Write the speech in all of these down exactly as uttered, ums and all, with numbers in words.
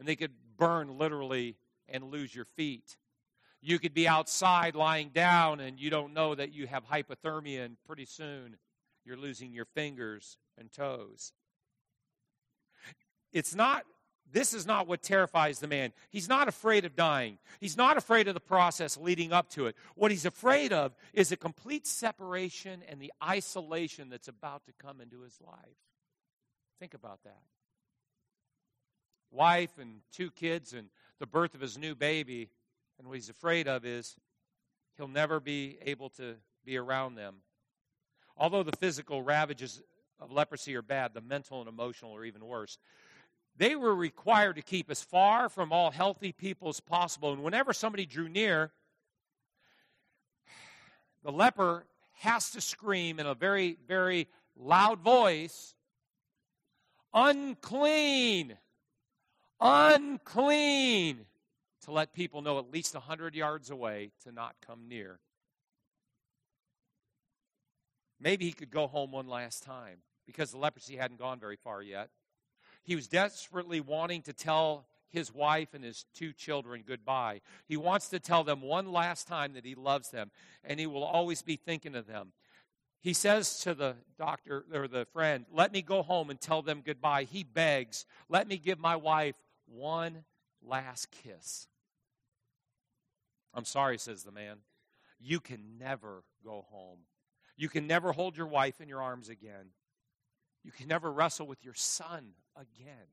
and they could burn literally and lose your feet. You could be outside lying down and you don't know that you have hypothermia, and pretty soon you're losing your fingers and toes. It's not, this is not what terrifies the man. He's not afraid of dying. He's not afraid of the process leading up to it. What he's afraid of is a complete separation and the isolation that's about to come into his life. Think about that. Wife and two kids and the birth of his new baby. And what he's afraid of is he'll never be able to be around them. Although the physical ravages of leprosy are bad, the mental and emotional are even worse. They were required to keep as far from all healthy people as possible. And whenever somebody drew near, the leper has to scream in a very, very loud voice, "Unclean! Unclean!" to let people know at least one hundred yards away to not come near. Maybe he could go home one last time because the leprosy hadn't gone very far yet. He was desperately wanting to tell his wife and his two children goodbye. He wants to tell them one last time that he loves them, and he will always be thinking of them. He says to the doctor or the friend, "Let me go home and tell them goodbye." He begs, "Let me give my wife one last kiss." "I'm sorry," says the man. "You can never go home. You can never hold your wife in your arms again. You can never wrestle with your son again.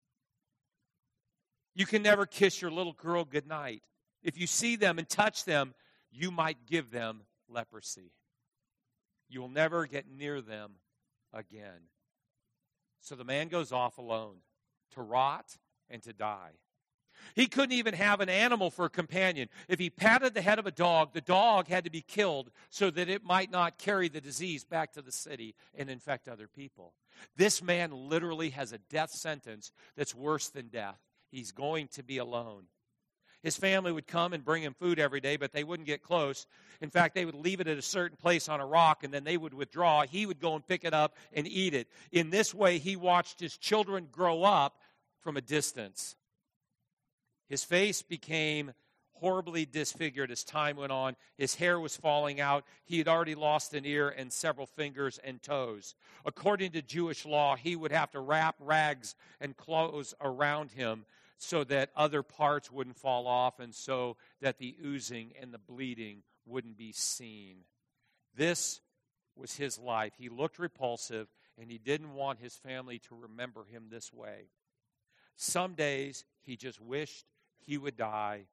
You can never kiss your little girl goodnight. If you see them and touch them, you might give them leprosy. You will never get near them again." So the man goes off alone to rot and to die. He couldn't even have an animal for a companion. If he patted the head of a dog, the dog had to be killed so that it might not carry the disease back to the city and infect other people. This man literally has a death sentence that's worse than death. He's going to be alone. His family would come and bring him food every day, but they wouldn't get close. In fact, they would leave it at a certain place on a rock, and then they would withdraw. He would go and pick it up and eat it. In this way, he watched his children grow up from a distance. His face became horribly disfigured as time went on. His hair was falling out. He had already lost an ear and several fingers and toes. According to Jewish law, he would have to wrap rags and clothes around him so that other parts wouldn't fall off and so that the oozing and the bleeding wouldn't be seen. This was his life. He looked repulsive, and he didn't want his family to remember him this way. Some days, he just wished he would die.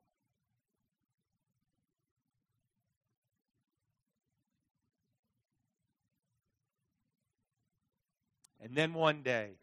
And then one day,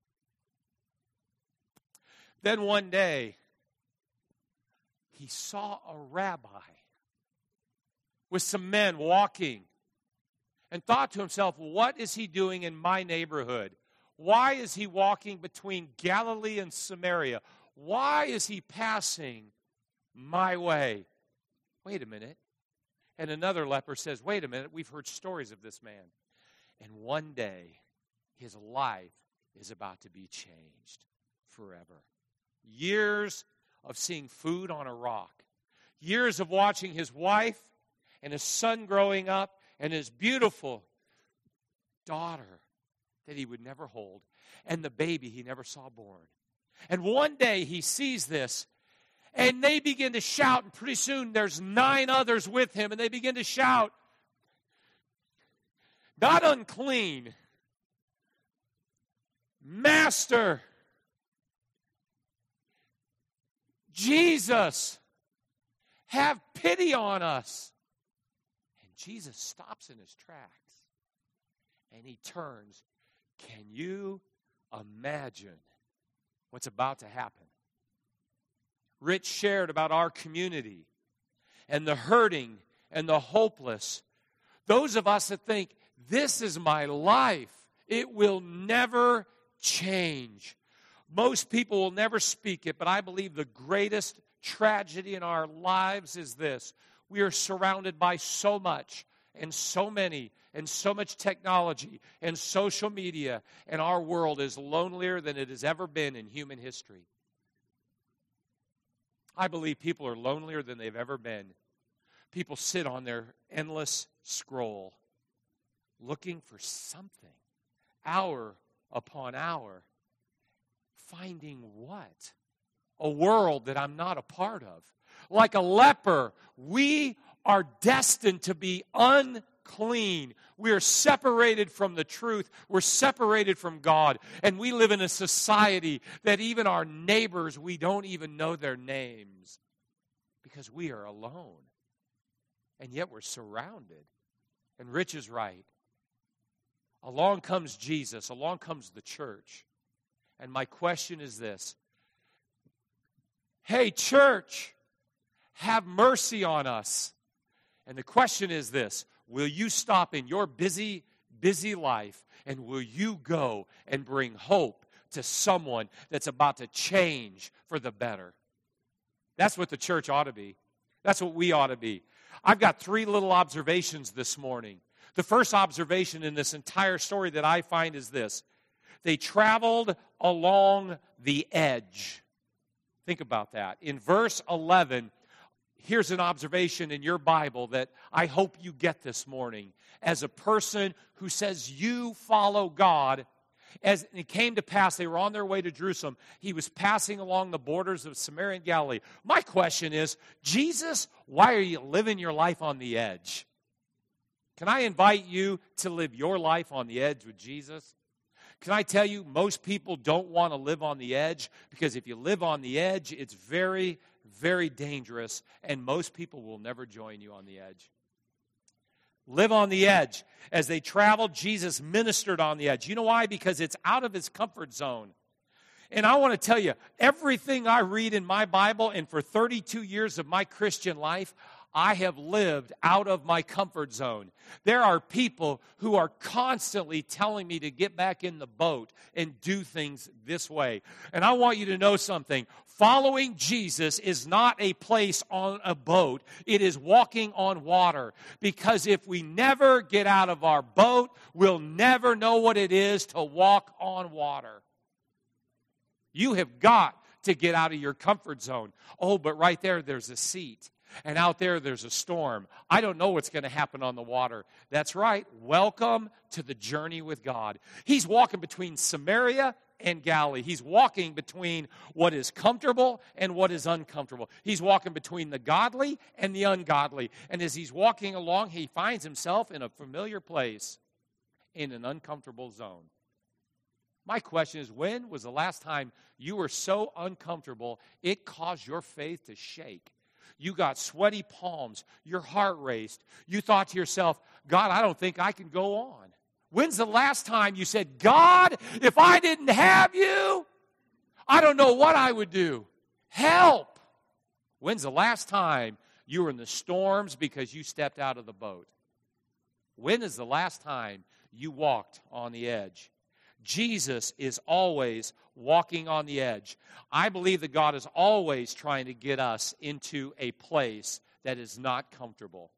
then one day, he saw a rabbi with some men walking and thought to himself, "What is he doing in my neighborhood? Why is he walking between Galilee and Samaria? Why is he passing my way?" Wait a minute. And another leper says, "Wait a minute, we've heard stories of this man." And one day, his life is about to be changed forever. Years of seeing food on a rock. Years of watching his wife and his son growing up and his beautiful daughter that he would never hold and the baby he never saw born. And one day he sees this, and they begin to shout, and pretty soon there's nine others with him, and they begin to shout, not unclean, Master, Jesus, have pity on us. And Jesus stops in his tracks, and he turns. Can you imagine what's about to happen? Rich shared about our community and the hurting and the hopeless. Those of us that think, this is my life, it will never change. Most people will never speak it, but I believe the greatest tragedy in our lives is this. We are surrounded by so much and so many and so much technology and social media, and our world is lonelier than it has ever been in human history. I believe people are lonelier than they've ever been. People sit on their endless scroll looking for something, hour upon hour. Finding what? A world that I'm not a part of. Like a leper, we are destined to be unclean. We are separated from the truth. We're separated from God. And we live in a society that even our neighbors, we don't even know their names because we are alone. And yet we're surrounded. And Rich is right. Along comes Jesus. Along comes the church. And my question is this. Hey, church, have mercy on us. And the question is this. Will you stop in your busy, busy life and will you go and bring hope to someone that's about to change for the better? That's what the church ought to be. That's what we ought to be. I've got three little observations this morning. The first observation in this entire story that I find is this. They traveled along the edge. Think about that. In verse eleven, here's an observation in your Bible that I hope you get this morning. As a person who says you follow God, as it came to pass, they were on their way to Jerusalem. He was passing along the borders of Samaria and Galilee. My question is, Jesus, why are you living your life on the edge? Can I invite you to live your life on the edge with Jesus? Can I tell you, most people don't want to live on the edge because if you live on the edge, it's very, very dangerous, and most people will never join you on the edge. Live on the edge. As they traveled, Jesus ministered on the edge. You know why? Because it's out of his comfort zone. And I want to tell you, everything I read in my Bible, and for thirty-two years of my Christian life, I have lived out of my comfort zone. There are people who are constantly telling me to get back in the boat and do things this way. And I want you to know something. Following Jesus is not a place on a boat. It is walking on water. Because if we never get out of our boat, we'll never know what it is to walk on water. You have got to get out of your comfort zone. Oh, but right there, there's a seat. And out there, there's a storm. I don't know what's going to happen on the water. That's right. Welcome to the journey with God. He's walking between Samaria and Galilee. He's walking between what is comfortable and what is uncomfortable. He's walking between the godly and the ungodly. And as he's walking along, he finds himself in a familiar place in an uncomfortable zone. My question is, when was the last time you were so uncomfortable it caused your faith to shake? You got sweaty palms. Your heart raced. You thought to yourself, God, I don't think I can go on. When's the last time you said, God, if I didn't have you, I don't know what I would do. Help. When's the last time you were in the storms because you stepped out of the boat? When is the last time you walked on the edge? Jesus is always walking on the edge. I believe that God is always trying to get us into a place that is not comfortable.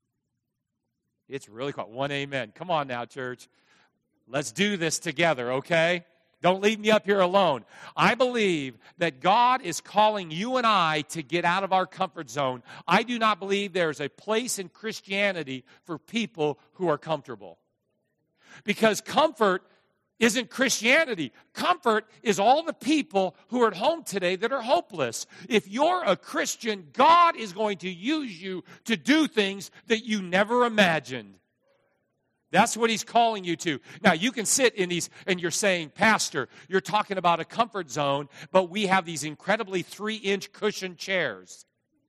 It's really quiet. One amen. Come on now, church. Let's do this together, okay? Don't leave me up here alone. I believe that God is calling you and I to get out of our comfort zone. I do not believe there's a place in Christianity for people who are comfortable. Because comfort isn't Christianity. Comfort is all the people who are at home today that are hopeless. If you're a Christian, God is going to use you to do things that you never imagined. That's what he's calling you to. Now, you can sit in these, and you're saying, Pastor, you're talking about a comfort zone, but we have these incredibly three-inch cushion chairs.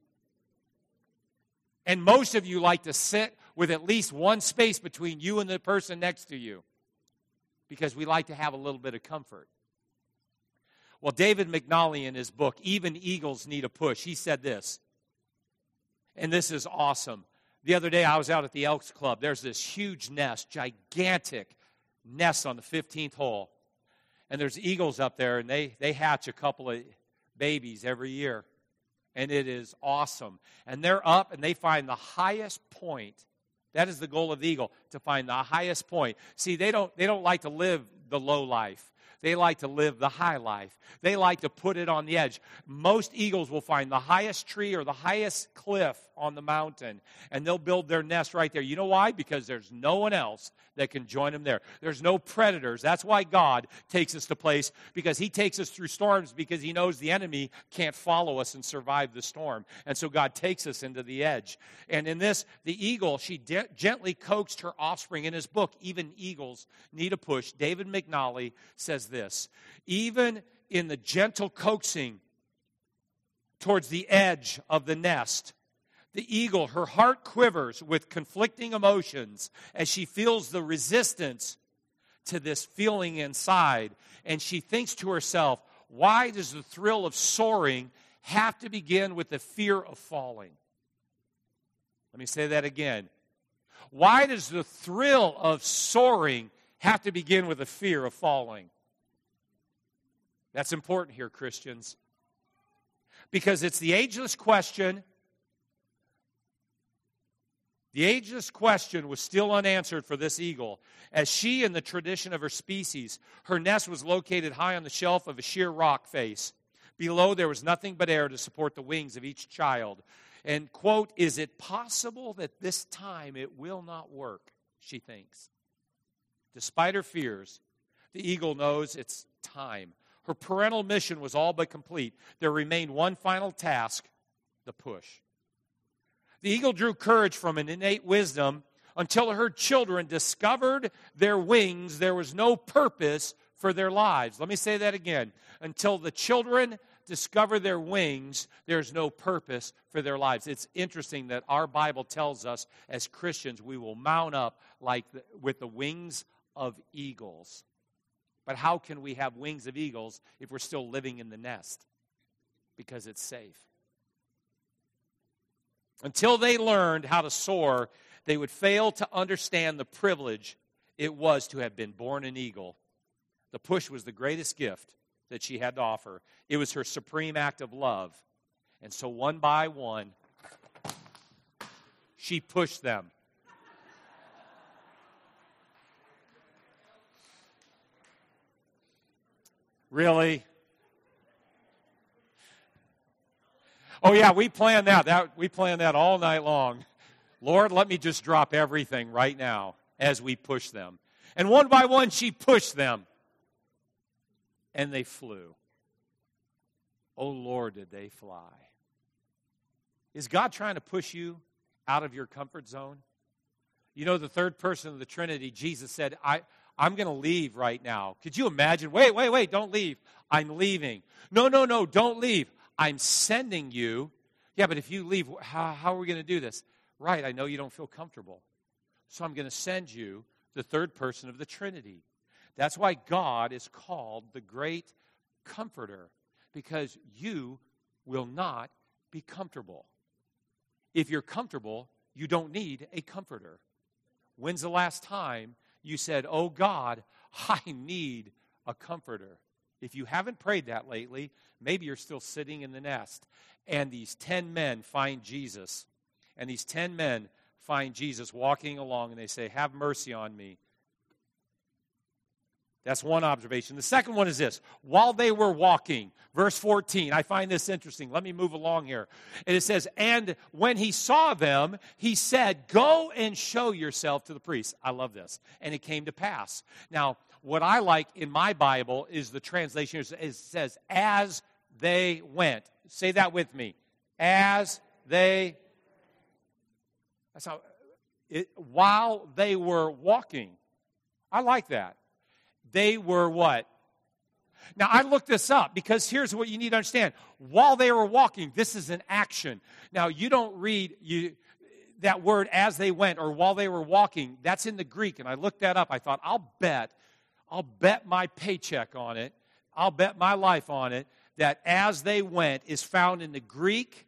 And most of you like to sit with at least one space between you and the person next to you, because we like to have a little bit of comfort. Well, David McNally in his book, Even Eagles Need a Push, he said this, and this is awesome. The other day I was out at the Elks Club. There's this huge nest, gigantic nest on the fifteenth hole. And there's eagles up there, and they, they hatch a couple of babies every year. And it is awesome. And they're up, and they find the highest point. That is the goal of the eagle, to find the highest point. See, they don't, they don't like to live the low life. They like to live the high life. They like to put it on the edge. Most eagles will find the highest tree or the highest cliff on the mountain, and they'll build their nest right there. You know why? Because there's no one else that can join them there. There's no predators. That's why God takes us to place, because he takes us through storms because he knows the enemy can't follow us and survive the storm. And so God takes us into the edge. And in this, the eagle, she de- gently coaxed her offspring. In his book, Even Eagles Need a Push, David McNally says this: even in the gentle coaxing towards the edge of the nest, the eagle, her heart quivers with conflicting emotions as she feels the resistance to this feeling inside. And she thinks to herself, why does the thrill of soaring have to begin with the fear of falling? Let me say that again. Why does the thrill of soaring have to begin with the fear of falling? That's important here, Christians. Because it's the ageless question. The ageless question was still unanswered for this eagle. As she, in the tradition of her species, her nest was located high on the shelf of a sheer rock face. Below, there was nothing but air to support the wings of each child. And, quote, is it possible that this time it will not work, she thinks. Despite her fears, the eagle knows it's time. Her parental mission was all but complete. There remained one final task, the push. The eagle drew courage from an innate wisdom. Until her children discovered their wings, there was no purpose for their lives. Let me say that again. Until the children discover their wings, there's no purpose for their lives. It's interesting that our Bible tells us as Christians we will mount up like the, with the wings of eagles. But how can we have wings of eagles if we're still living in the nest? Because it's safe. Until they learned how to soar, they would fail to understand the privilege it was to have been born an eagle. The push was the greatest gift that she had to offer. It was her supreme act of love. And so one by one, she pushed them. Really? Oh yeah, we planned that. That we planned that all night long. Lord, let me just drop everything right now as we push them. And one by one, she pushed them. And they flew. Oh Lord, did they fly. Is God trying to push you out of your comfort zone? You know, the third person of the Trinity, Jesus said, I, I'm going to leave right now. Could you imagine? Wait, wait, wait, don't leave. I'm leaving. No, no, no, don't leave. I'm sending you. Yeah, but if you leave, how, how are we going to do this? Right, I know you don't feel comfortable. So I'm going to send you the third person of the Trinity. That's why God is called the great comforter, because you will not be comfortable. If you're comfortable, you don't need a comforter. When's the last time you said, oh God, I need a comforter? If you haven't prayed that lately, maybe you're still sitting in the nest. And these ten men find Jesus. And these ten men find Jesus walking along, and they say, have mercy on me. That's one observation. The second one is this. While they were walking, verse fourteen, I find this interesting. Let me move along here. And it says, and when he saw them, he said, go and show yourself to the priest. I love this. And it came to pass. Now, what I like in my Bible is the translation. It says, as they went. Say that with me. As they, that's how, it, while they were walking. I like that. They were what? Now, I looked this up because here's what you need to understand. While they were walking, this is an action. Now, you don't read you that word as they went or while they were walking. That's in the Greek, and I looked that up. I thought, I'll bet, I'll bet my paycheck on it. I'll bet my life on it that as they went is found in the Greek.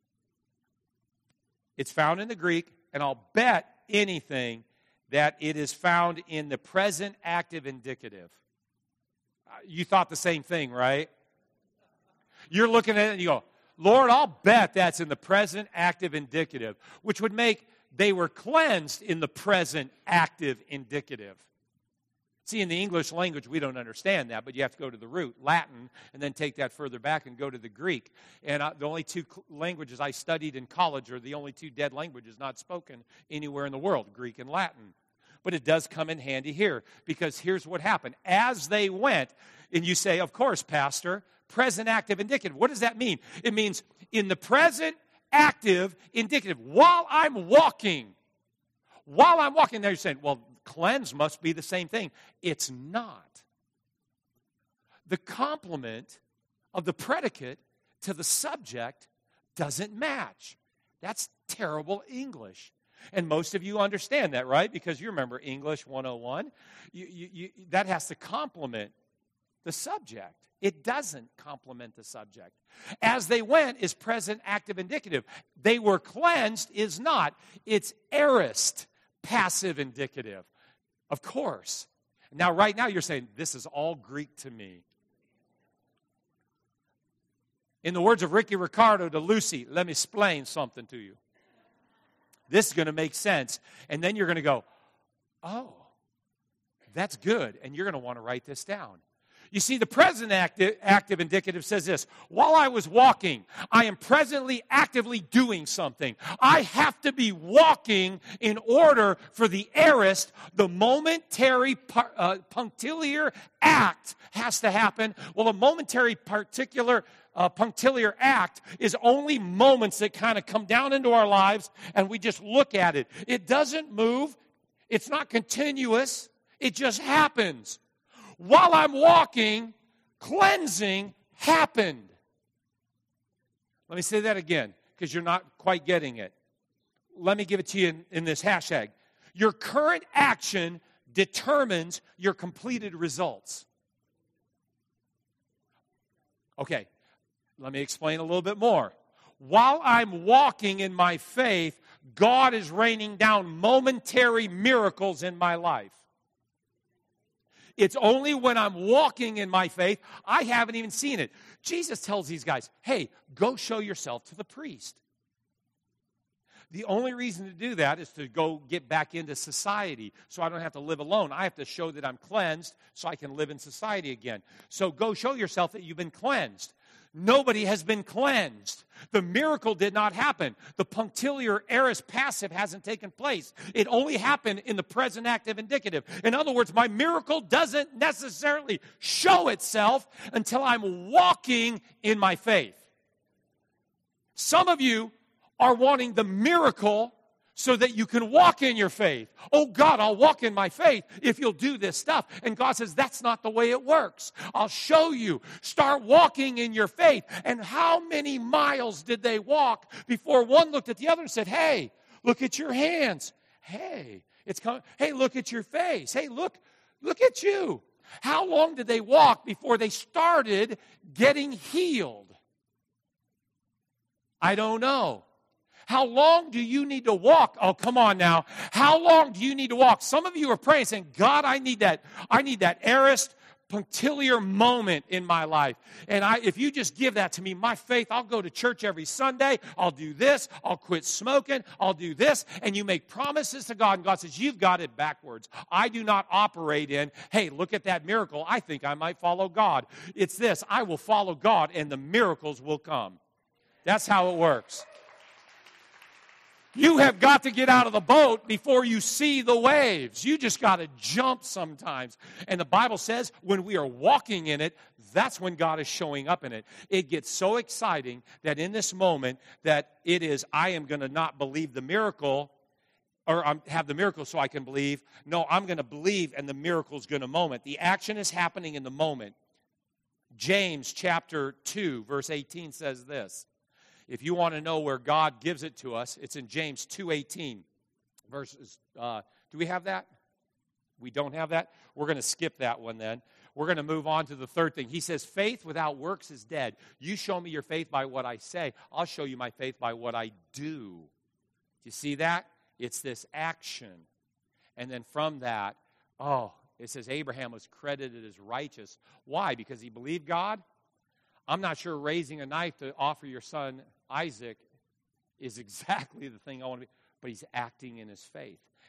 It's found in the Greek, and I'll bet anything that it is found in the present active indicative. You thought the same thing, right? You're looking at it and you go, Lord, I'll bet that's in the present active indicative, which would make they were cleansed in the present active indicative. See, in the English language, we don't understand that, but you have to go to the root, Latin, and then take that further back and go to the Greek. And uh, the only two cl- languages I studied in college are the only two dead languages not spoken anywhere in the world, Greek and Latin. But it does come in handy here, because here's what happened. As they went, and you say, of course, Pastor, present active indicative. What does that mean? It means in the present active indicative, while I'm walking, while I'm walking, now you're saying, well, cleanse must be the same thing. It's not. The complement of the predicate to the subject doesn't match. That's terrible English. And most of you understand that, right? Because you remember English one oh one. You, you, you, that has to complement the subject. It doesn't complement the subject. As they went is present active indicative. They were cleansed is not. It's aorist, passive indicative. Of course. Now, right now, you're saying, this is all Greek to me. In the words of Ricky Ricardo to Lucy, let me explain something to you. This is going to make sense. And then you're going to go, oh, that's good. And you're going to want to write this down. You see, the present active, active indicative says this. While I was walking, I am presently actively doing something. I have to be walking in order for the aorist, the momentary par, uh, punctiliar act has to happen. Well, a momentary particular uh, punctiliar act is only moments that kind of come down into our lives and we just look at it. It doesn't move. It's not continuous. It just happens. While I'm walking, cleansing happened. Let me say that again, because you're not quite getting it. Let me give it to you in, in this hashtag. Your current action determines your completed results. Okay, let me explain a little bit more. While I'm walking in my faith, God is raining down momentary miracles in my life. It's only when I'm walking in my faith, I haven't even seen it. Jesus tells these guys, hey, go show yourself to the priest. The only reason to do that is to go get back into society so I don't have to live alone. I have to show that I'm cleansed so I can live in society again. So go show yourself that you've been cleansed. Nobody has been cleansed. The miracle did not happen. The punctiliar aorist passive hasn't taken place. It only happened in the present active indicative. In other words, my miracle doesn't necessarily show itself until I'm walking in my faith. Some of you are wanting the miracle so that you can walk in your faith. Oh, God, I'll walk in my faith if you'll do this stuff. And God says, that's not the way it works. I'll show you. Start walking in your faith. And how many miles did they walk before one looked at the other and said, hey, look at your hands. Hey, it's coming. Hey, look at your face. Hey, look, look at you. How long did they walk before they started getting healed? I don't know. How long do you need to walk? Oh, come on now. How long do you need to walk? Some of you are praying, saying, God, I need that. I need that aorist punctiliar moment in my life. And I, if you just give that to me, my faith, I'll go to church every Sunday. I'll do this. I'll quit smoking. I'll do this. And you make promises to God, and God says, you've got it backwards. I do not operate in, hey, look at that miracle. I think I might follow God. It's this. I will follow God, and the miracles will come. That's how it works. You have got to get out of the boat before you see the waves. You just got to jump sometimes. And the Bible says when we are walking in it, that's when God is showing up in it. It gets so exciting that in this moment that it is, I am going to not believe the miracle or um, have the miracle so I can believe. No, I'm going to believe and the miracle is going to moment. The action is happening in the moment. James chapter two verse eighteen says this. If you want to know where God gives it to us, it's in James two eighteen. Verses, uh, do we have that? We don't have that? We're going to skip that one then. We're going to move on to the third thing. He says, faith without works is dead. You show me your faith by what I say. I'll show you my faith by what I do. Do you see that? It's this action. And then from that, oh, it says Abraham was credited as righteous. Why? Because he believed God? I'm not sure raising a knife to offer your son Isaac is exactly the thing I want to be, but he's acting in his faith.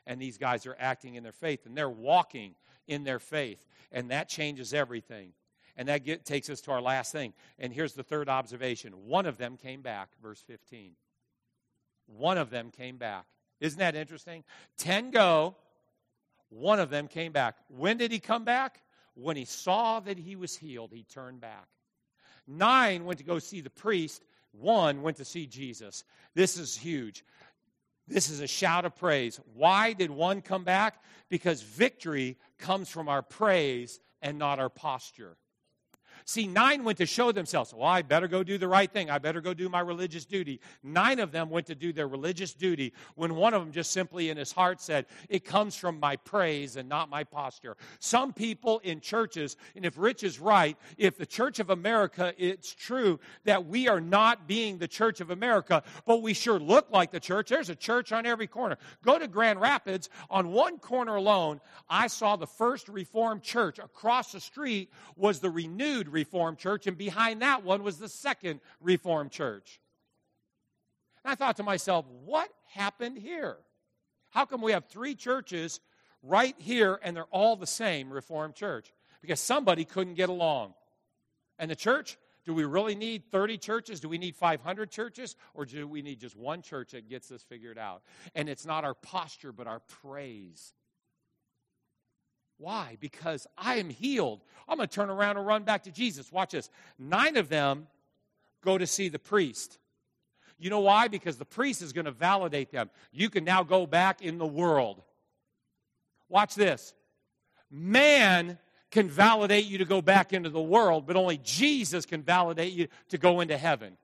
And these guys are acting in their faith, and they're walking in their faith. And that changes everything. And that get, takes us to our last thing. And here's the third observation. One of them came back, verse fifteen. One of them came back. Isn't that interesting? Ten go, one of them came back. When did he come back? When he saw that he was healed, he turned back. Nine went to go see the priest. One went to see Jesus. This is huge. This is a shout of praise. Why did one come back? Because victory comes from our praise and not our posture. See, nine went to show themselves. Well, I better go do the right thing. I better go do my religious duty. Nine of them went to do their religious duty when one of them just simply in his heart said, it comes from my praise and not my posture. Some people in churches, and if Rich is right, if the Church of America, it's true that we are not being the Church of America, but we sure look like the church. There's a church on every corner. Go to Grand Rapids. On one corner alone, I saw the first Reformed church. Across the street was the Renewed Reformed Church, and behind that one was the Second Reformed Church. And I thought to myself, what happened here? How come we have three churches right here and they're all the same Reformed Church? Because somebody couldn't get along. And the church, do we really need thirty churches? Do we need five hundred churches? Or do we need just one church that gets this figured out? And it's not our posture, but our praise. Why? Because I am healed. I'm going to turn around and run back to Jesus. Watch this. Nine of them go to see the priest. You know why? Because the priest is going to validate them. You can now go back in the world. Watch this. Man can validate you to go back into the world, but only Jesus can validate you to go into heaven.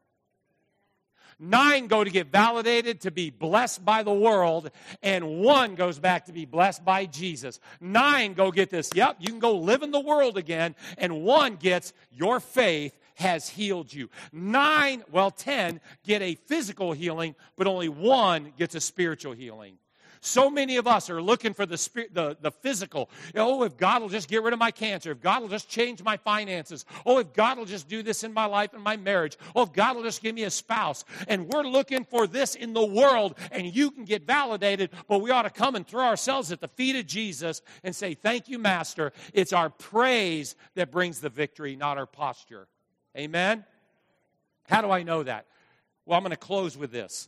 Nine go to get validated to be blessed by the world, and one goes back to be blessed by Jesus. Nine go get this, yep, you can go live in the world again, and one gets your faith has healed you. Nine, well, ten get a physical healing, but only one gets a spiritual healing. So many of us are looking for the spirit, the, the physical. Oh, if God will just get rid of my cancer. If God will just change my finances. Oh, if God will just do this in my life and my marriage. Oh, if God will just give me a spouse. And we're looking for this in the world, and you can get validated, but we ought to come and throw ourselves at the feet of Jesus and say, thank you, Master. It's our praise that brings the victory, not our posture. Amen? How do I know that? Well, I'm going to close with this.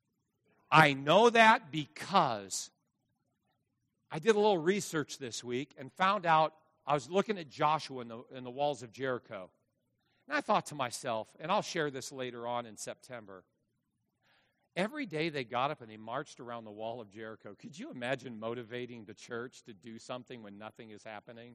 I know that because I did a little research this week and found out I was looking at Joshua in the, in the walls of Jericho. And I thought to myself, and I'll share this later on in September, every day they got up and they marched around the wall of Jericho. Could you imagine motivating the church to do something when nothing is happening?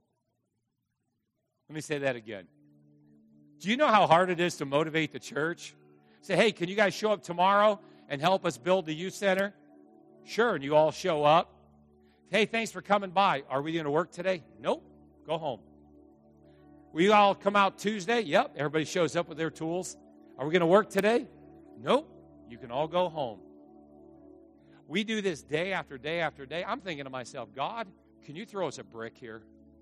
Let me say that again. Do you know how hard it is to motivate the church? Say, hey, can you guys show up tomorrow and help us build the youth center? Sure, and you all show up. Hey, thanks for coming by. Are we going to work today? Nope. Go home. Will you all come out Tuesday? Yep. Everybody shows up with their tools. Are we going to work today? Nope. You can all go home. We do this day after day after day. I'm thinking to myself, God, can you throw us a brick here?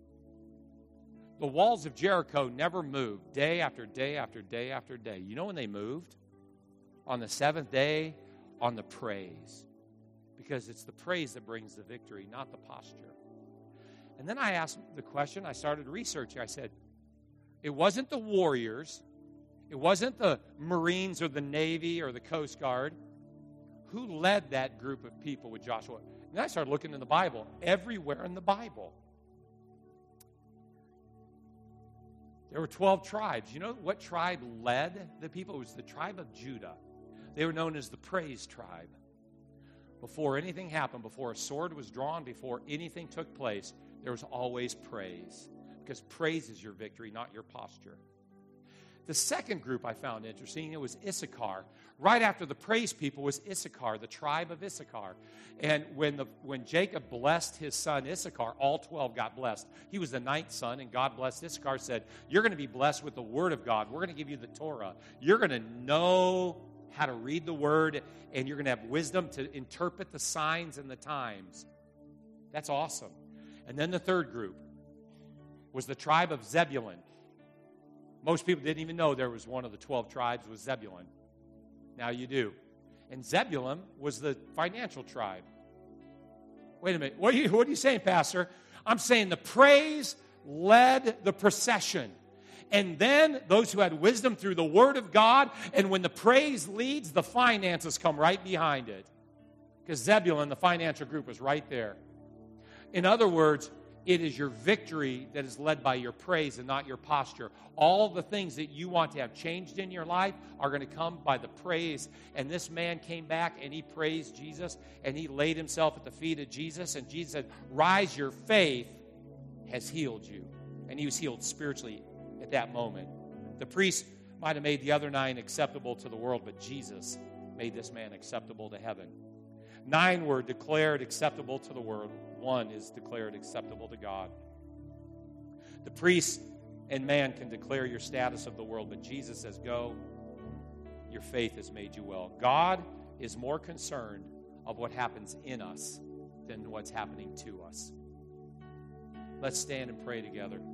The walls of Jericho never moved day after day after day after day. You know when they moved? On the seventh day, on the praise. Because it's the praise that brings the victory, not the posture. And then I asked the question, I started researching. I said, it wasn't the warriors. It wasn't the Marines or the Navy or the Coast Guard. Who led that group of people with Joshua? And I started looking in the Bible. Everywhere in the Bible. There were twelve tribes. You know what tribe led the people? It was the tribe of Judah. They were known as the praise tribe. Before anything happened, before a sword was drawn, before anything took place, there was always praise. Because praise is your victory, not your posture. The second group I found interesting, it was Issachar. Right after the praise people was Issachar, the tribe of Issachar. And when the when Jacob blessed his son Issachar, all twelve got blessed. He was the ninth son, and God blessed Issachar, said, you're going to be blessed with the word of God. We're going to give you the Torah. You're going to know how to read the word, and you're going to have wisdom to interpret the signs and the times. That's awesome. And then the third group was the tribe of Zebulun. Most people didn't even know there was one of the twelve tribes was Zebulun. Now you do. And Zebulun was the financial tribe. Wait a minute. What are you, what are you saying, Pastor? I'm saying the praise led the procession. And then those who had wisdom through the word of God, and when the praise leads, the finances come right behind it. Because Zebulun, the financial group, was right there. In other words, it is your victory that is led by your praise and not your posture. All the things that you want to have changed in your life are going to come by the praise. And this man came back and he praised Jesus, and he laid himself at the feet of Jesus, and Jesus said, rise, your faith has healed you. And he was healed spiritually at that moment. The priest might have made the other nine acceptable to the world, but Jesus made this man acceptable to heaven. Nine were declared acceptable to the world. One is declared acceptable to God. The priest and man can declare your status of the world, but Jesus says, go, your faith has made you well. God is more concerned of what happens in us than what's happening to us. Let's stand and pray together.